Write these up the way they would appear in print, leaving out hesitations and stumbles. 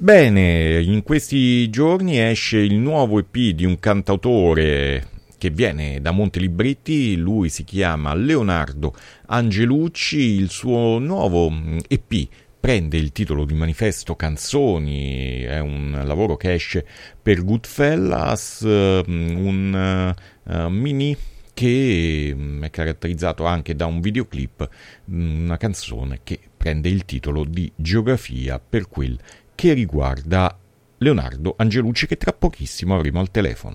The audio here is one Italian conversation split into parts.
Bene, in questi giorni esce il nuovo EP di un cantautore che viene da Montelibritti. Lui si chiama Leonardo Angelucci. Il suo nuovo EP prende il titolo di Manifesto Canzoni, è un lavoro che esce per Goodfellas, un mini che è caratterizzato anche da un videoclip, una canzone che prende il titolo di Geografia, per quel che riguarda Leonardo Angelucci, che tra pochissimo avremo al telefono.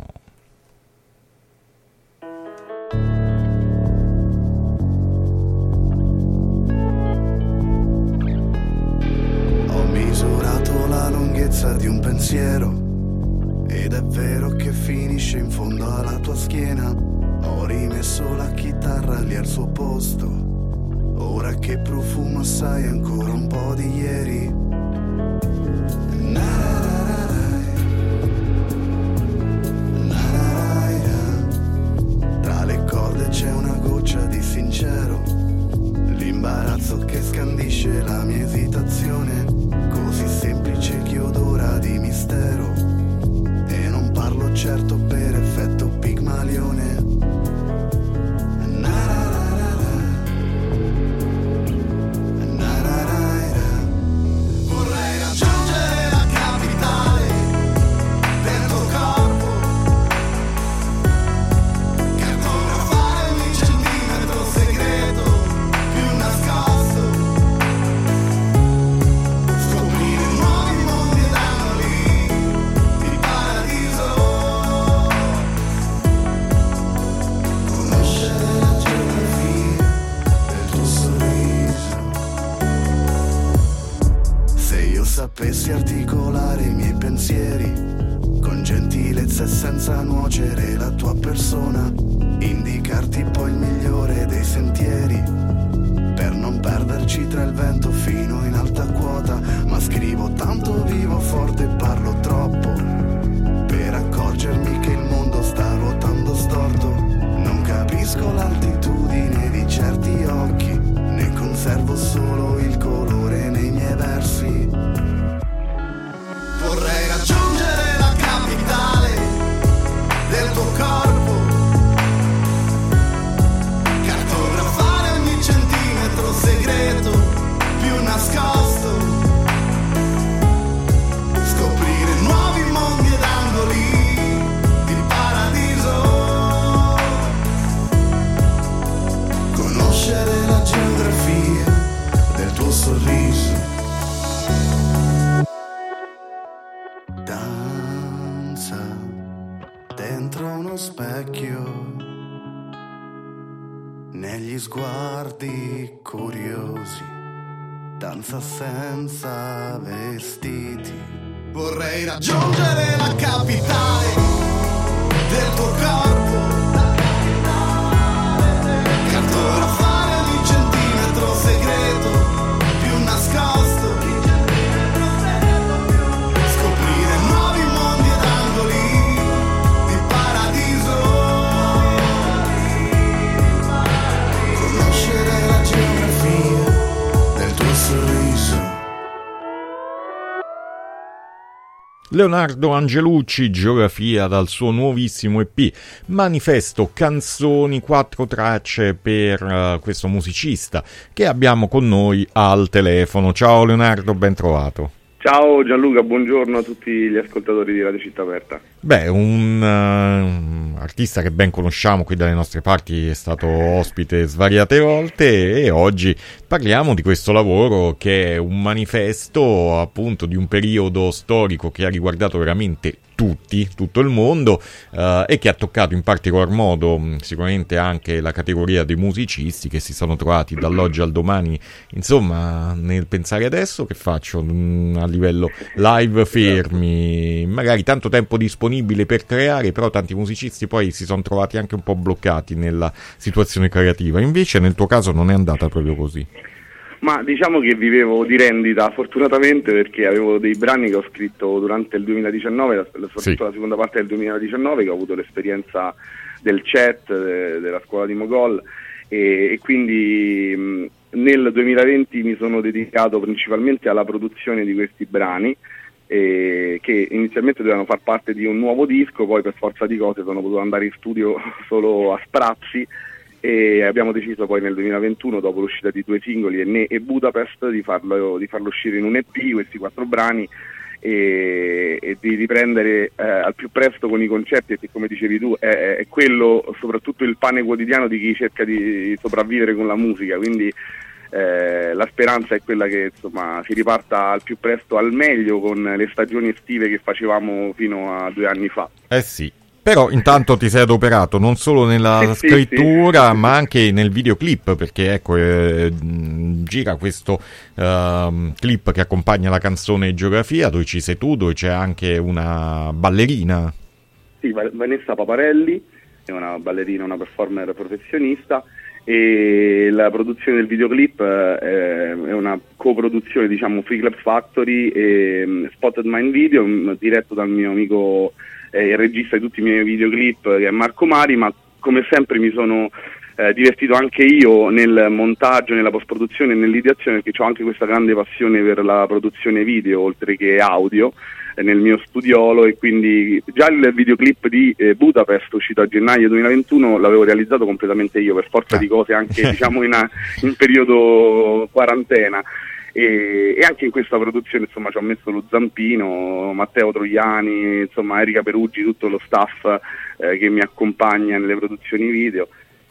Ho misurato la lunghezza di un pensiero ed è vero che finisce in fondo alla tua schiena. Ho rimesso la chitarra lì al suo posto, ora che profumo assai ancora un po' di ieri. Tra le corde c'è una goccia di sincero, l'imbarazzo che scandisce la mia esitazione, così semplice che odora di mistero, e non parlo certo per effetto Pigmalione. Sapessi articolare i miei pensieri con gentilezza e senza nuocere la tua persona, indicarti poi il migliore dei sentieri per non perderci tra il vento fino in alta quota. Ma scrivo tanto, vivo forte e parlo troppo per accorgermi che il mondo sta ruotando storto. Non capisco l'altitudine di certi occhi, ne conservo solo il colore nei miei versi. Vorrei raggiungere la capitale del tuo corpo, cartografare ogni centimetro segreto più nascosto, scoprire nuovi mondi ed angoli di paradiso, conoscere la geografia del tuo sorriso. Dentro uno specchio, negli sguardi curiosi, danza senza vestiti. Vorrei raggiungere la capitale del tuo corpo, cartografare ogni centimetro segreto più nascosto, Leonardo Angelucci, Geografia, dal suo nuovissimo EP Manifesto Canzoni, 4 tracce per questo musicista che abbiamo con noi al telefono. Ciao Leonardo, ben trovato. Ciao Gianluca, buongiorno a tutti gli ascoltatori di Radio Città Aperta. Beh, un artista che ben conosciamo qui dalle nostre parti, è stato ospite svariate volte e oggi parliamo di questo lavoro che è un manifesto appunto di un periodo storico che ha riguardato veramente tutto il mondo e che ha toccato in particolar modo sicuramente anche la categoria dei musicisti che si sono trovati dall'oggi al domani, insomma, nel pensare adesso che faccio a livello live fermi, magari tanto tempo disponibile per creare, però tanti musicisti poi si sono trovati anche un po' bloccati nella situazione creativa. Invece nel tuo caso non è andata proprio così. Ma diciamo che vivevo di rendita fortunatamente, perché avevo dei brani che ho scritto durante il 2019, soprattutto la seconda parte del 2019, che ho avuto l'esperienza del CET, della scuola di Mogol, e quindi nel 2020 mi sono dedicato principalmente alla produzione di questi brani che inizialmente dovevano far parte di un nuovo disco, poi per forza di cose sono potuto andare in studio solo a sprazzi, e abbiamo deciso poi nel 2021, dopo l'uscita di 2 singoli, Enné e Budapest, di farlo uscire in un EP, questi 4 brani, e di riprendere al più presto con i concerti, perché come dicevi tu è quello soprattutto il pane quotidiano di chi cerca di sopravvivere con la musica, quindi la speranza è quella che insomma si riparta al più presto al meglio con le stagioni estive che facevamo fino a 2 anni fa. Sì. Però intanto ti sei adoperato non solo nella scrittura, ma anche nel videoclip, perché ecco gira questo clip che accompagna la canzone Geografia, dove ci sei tu, dove c'è anche una ballerina. Sì, Vanessa Paparelli è una ballerina, una performer professionista, e la produzione del videoclip è una coproduzione, diciamo, Free Club Factory e Spotted Mind Video, diretto dal mio amico il regista di tutti i miei videoclip, che è Marco Mari, ma come sempre mi sono divertito anche io nel montaggio, nella post-produzione e nell'ideazione, perché ho anche questa grande passione per la produzione video oltre che audio nel mio studiolo, e quindi già il videoclip di Budapest, uscito a gennaio 2021, l'avevo realizzato completamente io, per forza di cose, anche diciamo in periodo quarantena. E anche in questa produzione insomma ci ho messo lo zampino, Matteo Troiani, insomma Erika Peruggi, tutto lo staff che mi accompagna nelle produzioni video,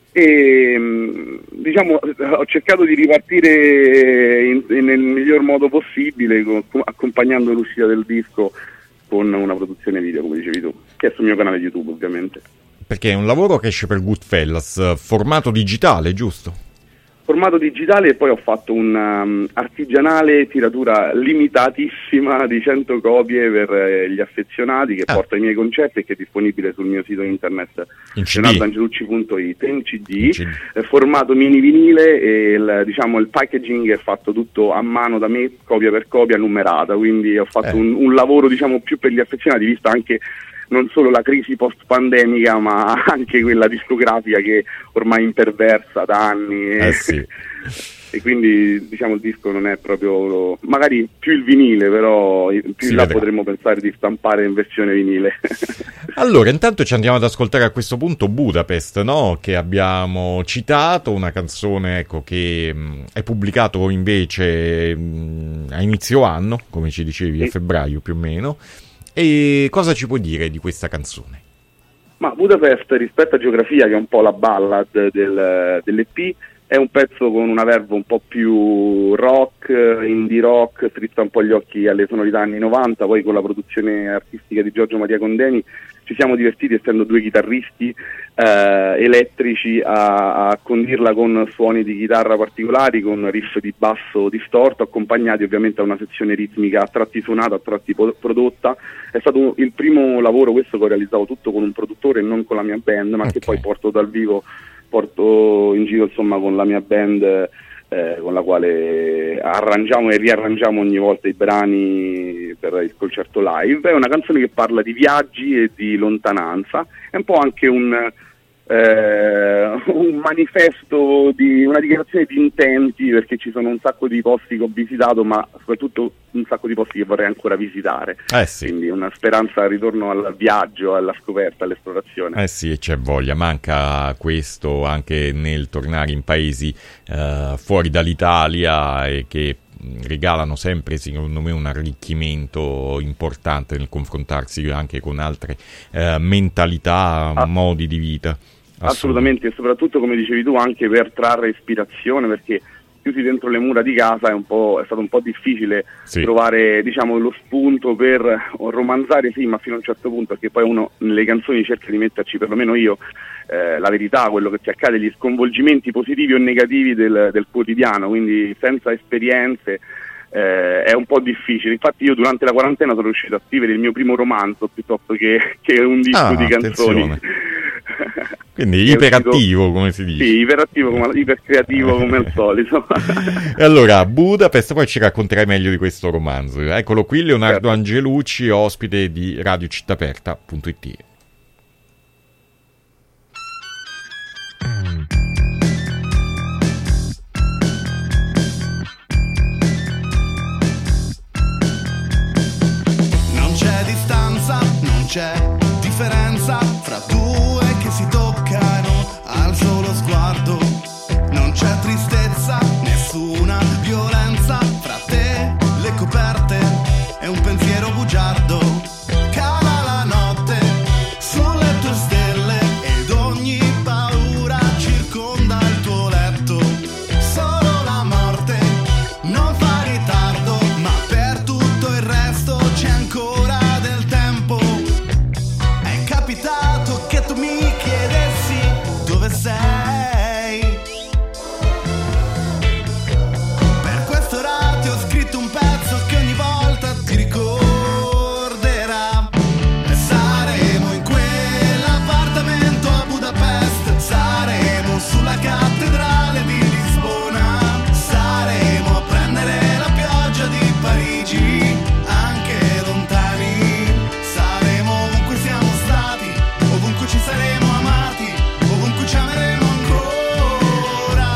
e diciamo ho cercato di ripartire nel miglior modo possibile, accompagnando l'uscita del disco con una produzione video, come dicevi tu, che è sul mio canale YouTube ovviamente. Perché è un lavoro che esce per Goodfellas, formato digitale, giusto? Formato digitale, e poi ho fatto un artigianale tiratura limitatissima di 100 copie per gli affezionati, che porto ai miei concerti e che è disponibile sul mio sito internet leonardoangelucci.it in CD, formato mini vinile, e il packaging è fatto tutto a mano da me, copia per copia, numerata, quindi ho fatto un lavoro diciamo più per gli affezionati, vista anche non solo la crisi post-pandemica, ma anche quella discografica che ormai è imperversa da anni. E quindi diciamo il disco non è proprio, magari più il vinile, però più in là potremmo pensare di stampare in versione vinile. Allora, intanto ci andiamo ad ascoltare a questo punto Budapest, no? Che abbiamo citato, una canzone che è pubblicato invece a inizio anno, come ci dicevi, a febbraio più o meno. E cosa ci puoi dire di questa canzone? Ma Budapest, rispetto a Geografia, che è un po' la ballad dell'EP, è un pezzo con una verve un po' più rock, indie rock, strizza un po' gli occhi alle sonorità anni 90, poi con la produzione artistica di Giorgio Maria Condeni ci siamo divertiti, essendo 2 chitarristi elettrici, a condirla con suoni di chitarra particolari, con riff di basso distorto, accompagnati ovviamente da una sezione ritmica a tratti suonata, a tratti prodotta. È stato il primo lavoro questo che ho realizzato tutto con un produttore e non con la mia band, ma che poi porto dal vivo, porto in giro insomma con la mia band, con la quale arrangiamo e riarrangiamo ogni volta i brani per il concerto live. È una canzone che parla di viaggi e di lontananza, è un po' anche un manifesto, una dichiarazione di intenti, perché ci sono un sacco di posti che ho visitato, ma soprattutto un sacco di posti che vorrei ancora visitare. Quindi una speranza al ritorno al viaggio, alla scoperta, all'esplorazione. Sì, c'è voglia, manca questo anche nel tornare in paesi fuori dall'Italia, e che regalano sempre, secondo me, un arricchimento importante nel confrontarsi anche con altre mentalità, modi di vita. Assolutamente, e soprattutto, come dicevi tu, anche per trarre ispirazione, perché chiusi dentro le mura di casa è stato un po' difficile trovare, diciamo, lo spunto per romanzare, sì, ma fino a un certo punto, perché poi uno nelle canzoni cerca di metterci, perlomeno io, la verità, quello che ti accade, gli sconvolgimenti positivi o negativi del quotidiano, quindi senza esperienze è un po' difficile. Infatti io durante la quarantena sono riuscito a scrivere il mio primo romanzo piuttosto che un disco di canzoni. Quindi iperattivo, come si dice. Sì, iperattivo, ipercreativo come al solito. E allora, Budapest, poi ci racconterai meglio di questo romanzo. Eccolo qui, Leonardo Angelucci, ospite di radiocittaaperta.it. c'è differenza fra due che si toccano al solo sguardo. Non c'è tristezza, nessuna violenza fra te, le coperte e un pensiero bugiardo. Cala la notte sulle tue stelle ed ogni paura circonda il tuo letto. Solo la morte non fa ritardo, ma per tutto il resto c'è ancora del tempo. È capitato che tu mi chiedessi dove sei. Per questo ora ti ho scritto un pezzo che ogni volta ti ricorderà. E saremo in quell'appartamento a Budapest, saremo sulla cattedrale di Lisbona, saremo a prendere la pioggia di Parigi, anche lontani. Saremo ovunque siamo stati, ovunque ci saremo amati, ovunque ci ameremo ancora.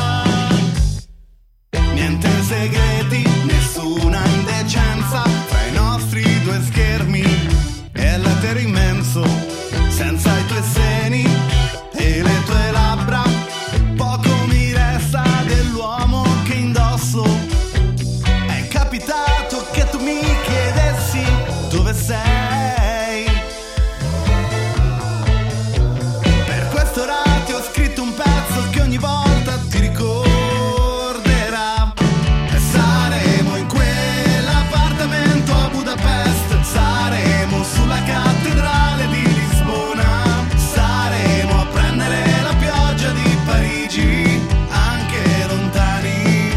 Niente segreti, nessuna indecenza fra i nostri due schermi e l'etero immenso, senza i tuoi seni e le tue labbra. Poco mi resta dell'uomo che indosso. È capitato che tu mi chiedessi dove sei. Per questo ora ti ho scritto un pezzo che ogni volta ti ricorderà. E saremo in quell'appartamento a Budapest, saremo sulla cattedrale di Lisbona, saremo a prendere la pioggia di Parigi, anche lontani.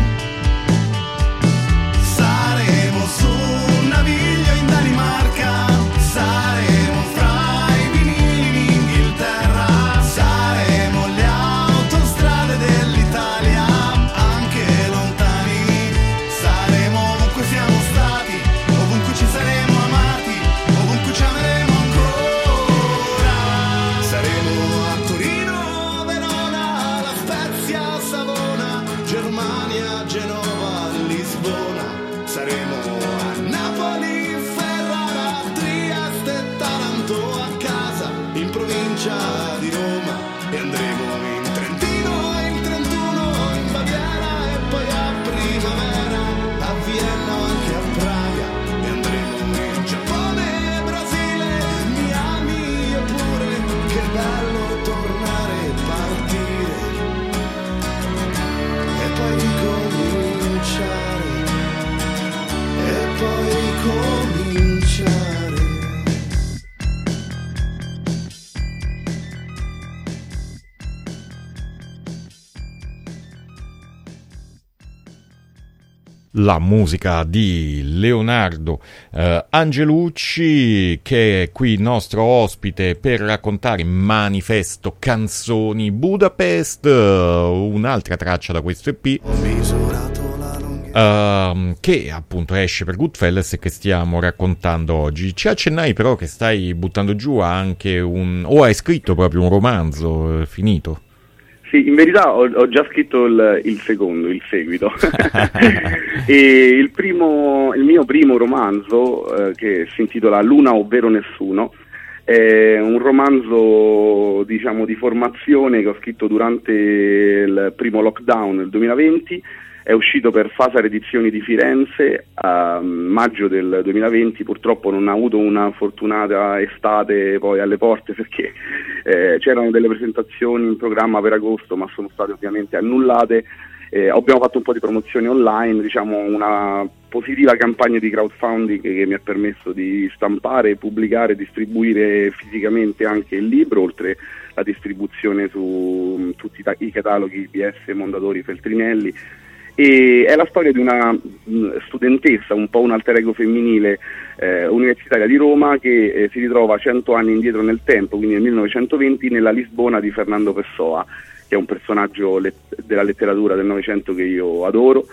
Saremo su un naviglio in Danimarca, saremo fra i vinili in Inghilterra, saremo le autostrade dell'Italia, anche lontani. Saremo ovunque siamo stati, ovunque ci saremo amati, ovunque ci ameremo ancora. Saremo a Torino, Verona, La Spezia, Savona, Germania, Genova, Lisbona. Saremo a Napoli, Ferrara, Trieste, Taranto, a casa in provincia di Roma. E andremo in Trentino e in 31, in Baviera e poi a primavera, a Vienna o anche a Praga. E andremo in Giappone, Brasile, Miami eppure. Che bello tornare e partire e poi ricominciare, e poi ricominciare. La musica di Leonardo Angelucci, che è qui il nostro ospite per raccontare Manifesto Canzoni Budapest, un'altra traccia da questo EP Ho misurato la lunghezza. che appunto esce per Goodfellas e che stiamo raccontando oggi. Ci accennai però che stai buttando giù anche o hai scritto proprio un romanzo finito? Sì, in verità ho già scritto il secondo, il seguito. E il mio primo romanzo, che si intitola Luna ovvero Nessuno, è un romanzo, diciamo, di formazione che ho scritto durante il primo lockdown del 2020. È uscito per Fasar Edizioni di Firenze a maggio del 2020, purtroppo non ha avuto una fortunata estate poi alle porte, perché c'erano delle presentazioni in programma per agosto, ma sono state ovviamente annullate. Abbiamo fatto un po' di promozione online, diciamo una positiva campagna di crowdfunding che mi ha permesso di stampare, pubblicare, distribuire fisicamente anche il libro, oltre la distribuzione su tutti i cataloghi IBS, Mondadori, Feltrinelli. E è la storia di una studentessa, un po' un alter ego femminile universitaria di Roma, che si ritrova 100 anni indietro nel tempo, quindi nel 1920, nella Lisbona di Fernando Pessoa, che è un personaggio della letteratura del Novecento che io adoro,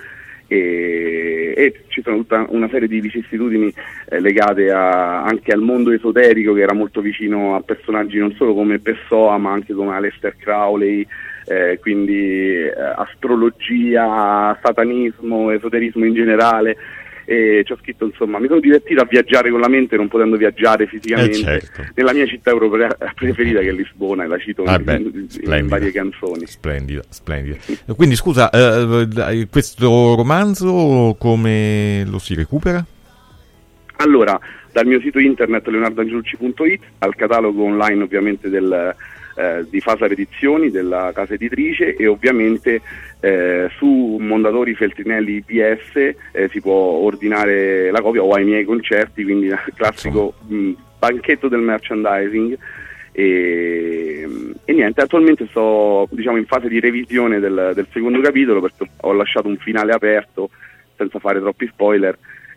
e ci sono tutta una serie di vicissitudini legate anche al mondo esoterico, che era molto vicino a personaggi non solo come Pessoa ma anche come Aleister Crowley, quindi astrologia, satanismo, esoterismo in generale. e ci ho scritto, insomma, mi sono divertito a viaggiare con la mente non potendo viaggiare fisicamente, certo, nella mia città europea preferita che è Lisbona, e la cito in varie canzoni. Splendida. Quindi scusa, questo romanzo come lo si recupera? Allora, dal mio sito internet leonardoangelucci.it, al catalogo online ovviamente di Fasar Edizioni, della casa editrice, e ovviamente su Mondadori Feltrinelli IPS si può ordinare la copia, o ai miei concerti, quindi il classico banchetto del merchandising. E niente, attualmente sto, diciamo, in fase di revisione del secondo capitolo, perché ho lasciato un finale aperto senza fare troppi spoiler.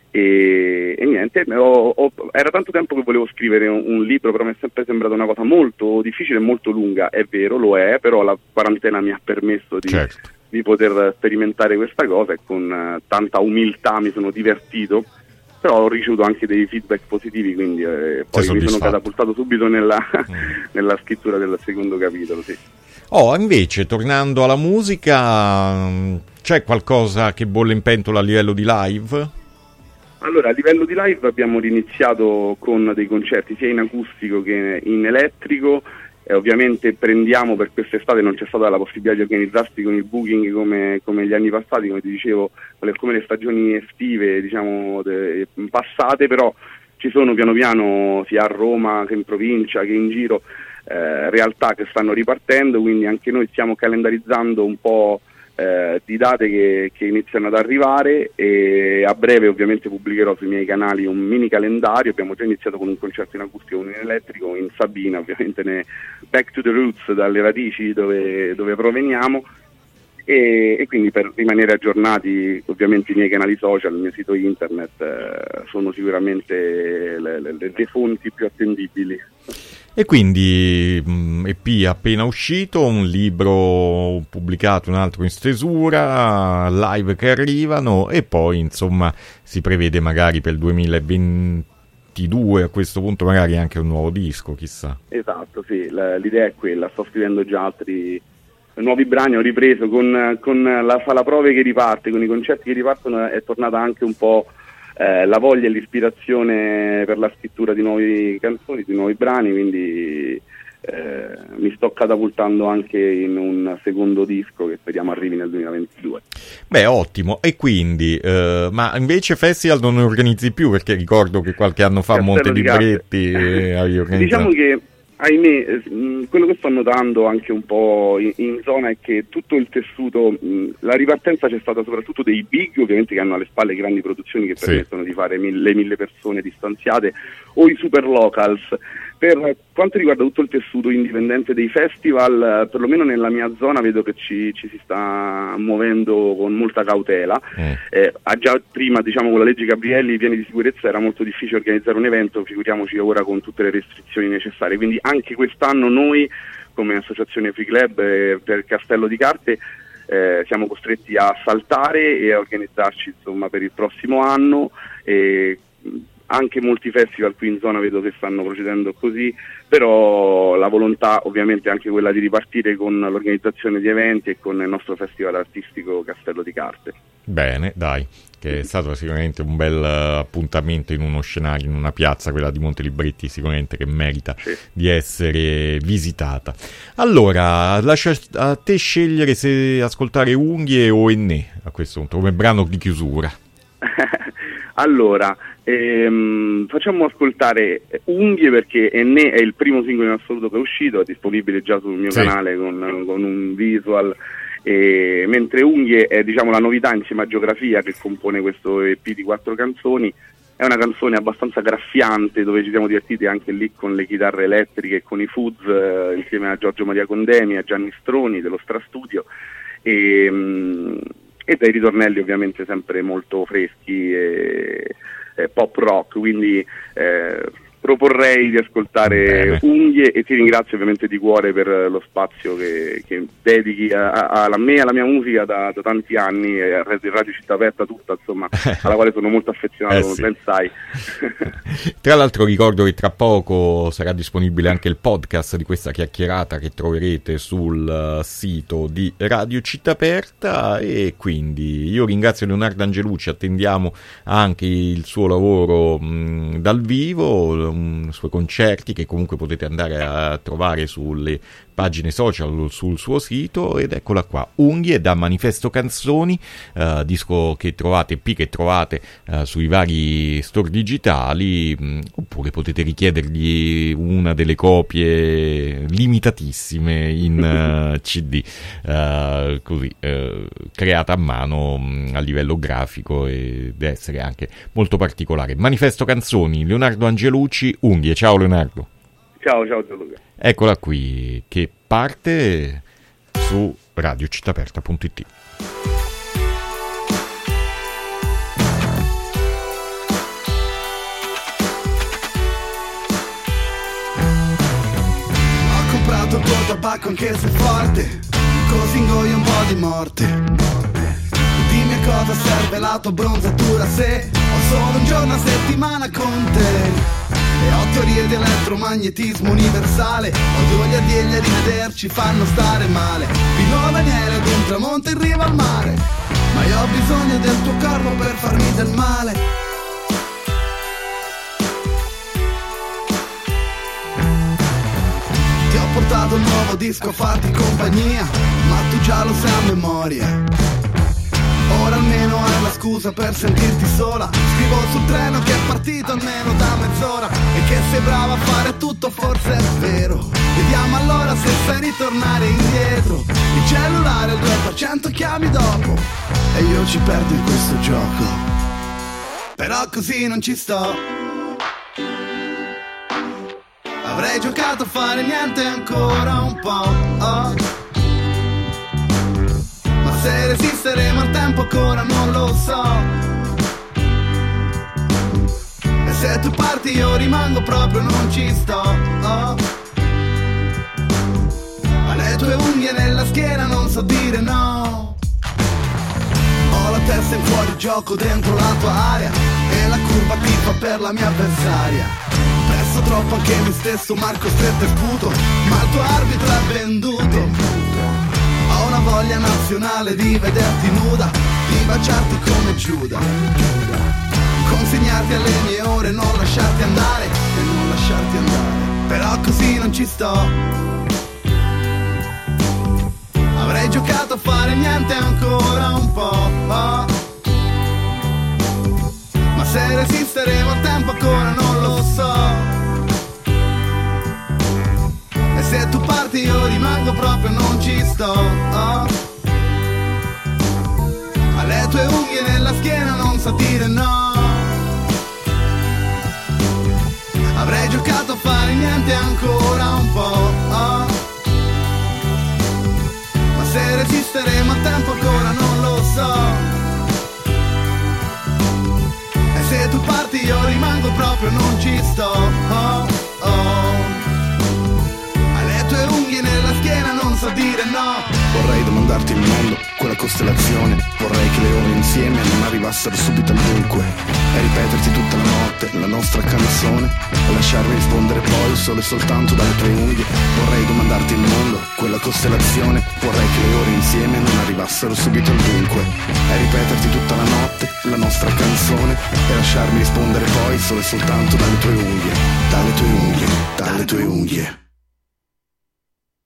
E niente, era tanto tempo che volevo scrivere un libro, però mi è sempre sembrata una cosa molto difficile e molto lunga. È vero, lo è, però la quarantena mi ha permesso di poter sperimentare questa cosa, e con tanta umiltà mi sono divertito, però ho ricevuto anche dei feedback positivi, quindi poi mi sono catapultato subito nella scrittura del secondo capitolo, sì. Invece, tornando alla musica, c'è qualcosa che bolle in pentola a livello di live? Allora, a livello di live abbiamo iniziato con dei concerti sia in acustico che in elettrico, e ovviamente prendiamo, per quest'estate non c'è stata la possibilità di organizzarsi con il booking come gli anni passati, come ti dicevo, come le stagioni estive, diciamo, passate, però ci sono piano piano sia a Roma che in provincia che in giro realtà che stanno ripartendo, quindi anche noi stiamo calendarizzando un po' di date che iniziano ad arrivare, e a breve ovviamente pubblicherò sui miei canali un mini calendario. Abbiamo già iniziato con un concerto in acustico, uno in elettrico, in Sabina, ovviamente Back to the Roots, dalle radici dove proveniamo, e quindi per rimanere aggiornati ovviamente i miei canali social, il mio sito internet sono sicuramente le fonti più attendibili. E quindi EP appena uscito, un libro pubblicato, un altro in stesura, live che arrivano, e poi insomma si prevede magari per il 2022 a questo punto magari anche un nuovo disco, chissà. Esatto, sì, l'idea è quella, sto scrivendo già altri nuovi brani, ho ripreso con la sala prove che riparte, con i concerti che ripartono, è tornata anche un po' la voglia e l'ispirazione per la scrittura di nuove canzoni, di nuovi brani, quindi mi sto catapultando anche in un secondo disco che speriamo arrivi nel 2022. Beh, ottimo. E quindi, ma invece festival non ne organizzi più? Perché ricordo che qualche anno fa a Monte Libretti avevi organizzato. Diciamo che, ahimè, quello che sto notando anche un po' in zona è che tutto il tessuto, la ripartenza c'è stata soprattutto dei big, ovviamente, che hanno alle spalle grandi produzioni che permettono di fare le 1000 persone distanziate, o i super locals. Per quanto riguarda tutto il tessuto indipendente dei festival, perlomeno nella mia zona vedo che ci si sta muovendo con molta cautela. Già prima, diciamo, con la legge Gabrielli, i piani di sicurezza, era molto difficile organizzare un evento, figuriamoci ora con tutte le restrizioni necessarie. Quindi anche quest'anno noi, come associazione Free Club per Castello di Carte, siamo costretti a saltare e a organizzarci, insomma, per il prossimo anno. Anche molti festival qui in zona vedo che stanno procedendo così, però la volontà ovviamente è anche quella di ripartire con l'organizzazione di eventi e con il nostro festival artistico Castello di Carte. Bene, dai, che è stato sicuramente un bel appuntamento in uno scenario, in una piazza, quella di Monte Libretti, sicuramente che merita di essere visitata. Allora, lascia a te scegliere se ascoltare Unghie o Ennè a questo punto, come brano di chiusura. Allora, facciamo ascoltare Unghie, perché Ennè è il primo singolo in assoluto che è uscito, è disponibile già sul mio canale con un visual, mentre Unghie è, diciamo, la novità insieme a Geografia, che compone questo EP di 4 canzoni. È una canzone abbastanza graffiante, dove ci siamo divertiti anche lì con le chitarre elettriche e con i fuzz, insieme a Giorgio Maria Condemi, a Gianni Stroni dello Strastudio, e dai ritornelli ovviamente sempre molto freschi e pop rock, quindi proporrei di ascoltare Unghie, e ti ringrazio ovviamente di cuore per lo spazio che dedichi alla mia musica da tanti anni, e a Radio Città Aperta tutta, insomma, alla quale sono molto affezionato, come ben sai. Tra l'altro ricordo che tra poco sarà disponibile anche il podcast di questa chiacchierata, che troverete sul sito di Radio Città Aperta, e quindi io ringrazio Leonardo Angelucci, attendiamo anche il suo lavoro dal vivo, i suoi concerti, che comunque potete andare a trovare sulle pagine social, sul suo sito. Ed eccola qua, Unghie da Manifesto Canzoni, disco che trovate sui vari store digitali, oppure potete richiedergli una delle copie limitatissime in CD, così creata a mano a livello grafico, ed essere anche molto particolare. Manifesto Canzoni, Leonardo Angelucci, Unghie. Ciao Leonardo. Ciao Gianluca. Eccola qui, che parte su radiocittaperta.it. Ho comprato il tuo tabacco anche se forte, così ingoio un po' di morte. Dimmi a cosa serve la tua bronzatura se ho solo un giorno a settimana con te. E ho teorie di elettromagnetismo universale, ho voglia di rivederci, fanno stare male. Fino Daniele ad un tramonto in riva al mare, ma io ho bisogno del tuo corpo per farmi del male. Ti ho portato un nuovo disco a farti compagnia, ma tu già lo sai a memoria. Ora almeno hai la scusa per sentirti sola. Scrivo sul treno che è partito almeno da mezz'ora, e che sei brava a fare tutto, forse è vero. Vediamo allora se sai ritornare indietro. Il cellulare al 2% chiami dopo, e io ci perdo in questo gioco. Però così non ci sto. Avrei giocato a fare niente ancora un po', se resisteremo al tempo ancora non lo so. E se tu parti io rimango, proprio non ci sto. Alle tue unghie nella schiena non so dire no. Ho la testa in fuori gioco dentro la tua area, e la curva tifa per la mia avversaria. Presto troppo anche me stesso, Marco stretto e sputo, ma il tuo arbitro è venduto. Ho una voglia nazionale di vederti nuda, di baciarti come Giuda, consegnarti alle mie ore, non lasciarti andare, e non lasciarti andare. Però così non ci sto. Avrei giocato a fare niente ancora un po', ma se resisteremo al tempo ancora non lo so. Se tu parti io rimango, proprio non ci sto. Alle tue unghie nella schiena non so dire no. Avrei giocato a fare niente ancora un po', ma se resisteremo al tempo ancora non lo so. E se tu parti io rimango, proprio non ci sto. Unghie nella schiena non so dire no. Vorrei domandarti il mondo, quella costellazione. Vorrei che le ore insieme non arrivassero subito al dunque, e ripeterti tutta la notte la nostra canzone, e lasciarmi rispondere poi solo e soltanto dalle tue unghie. Vorrei domandarti il mondo, quella costellazione. Vorrei che le ore insieme non arrivassero subito al dunque, e ripeterti tutta la notte la nostra canzone, e lasciarmi rispondere poi solo e soltanto dalle tue unghie. Dalle tue unghie, dalle tue unghie.